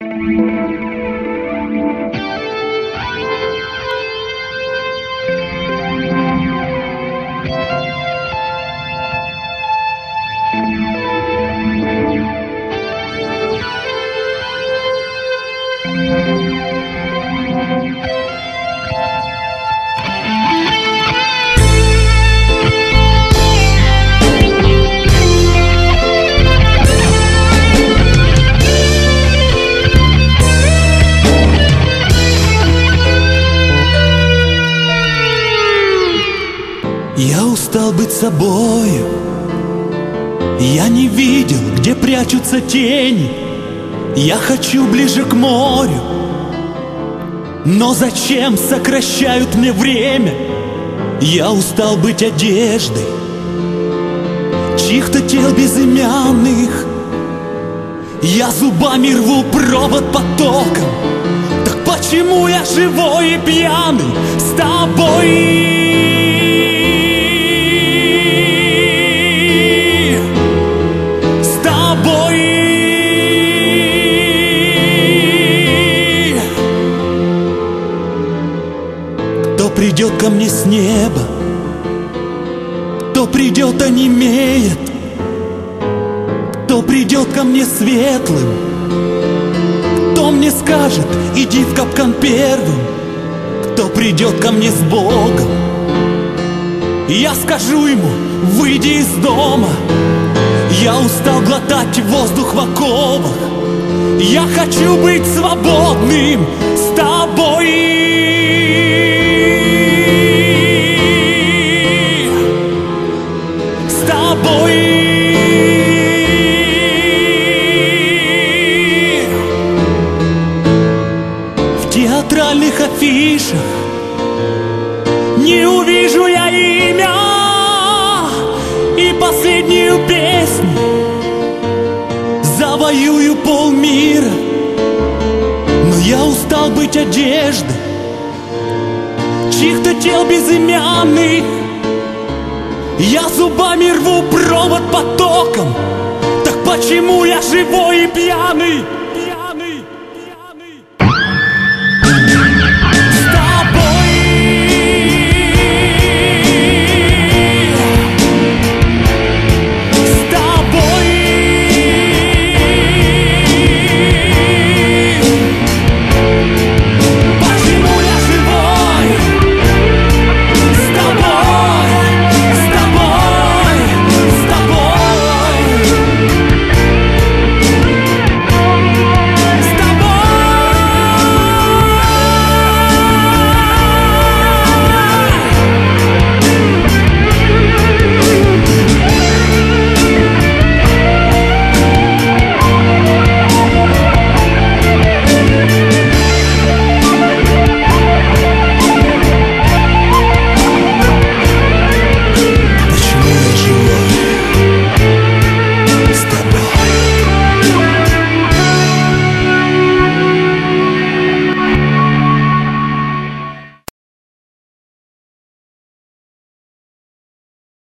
Я устал быть собою, я не видел, где прячутся тени. Я хочу ближе к морю, но зачем сокращают мне время? Я устал быть одеждой чьих-то тел безымянных. Я зубами рву провод потоком. Так почему я живой и пьяный с тобой? Кто придет ко мне с неба, кто придет онемеет, кто придет ко мне светлым, кто мне скажет: иди в капкан первым, кто придет ко мне с Богом. Я скажу ему: выйди из дома. Я устал глотать воздух в оковах. Я хочу быть свободным с тобой. В театральных афишах не увижу я имя и последнюю песню. Завоюю полмира, но я устал быть одеждой чьих-то тел безымянных. Я зубами рву провод потоком. Так почему я живой и пьяный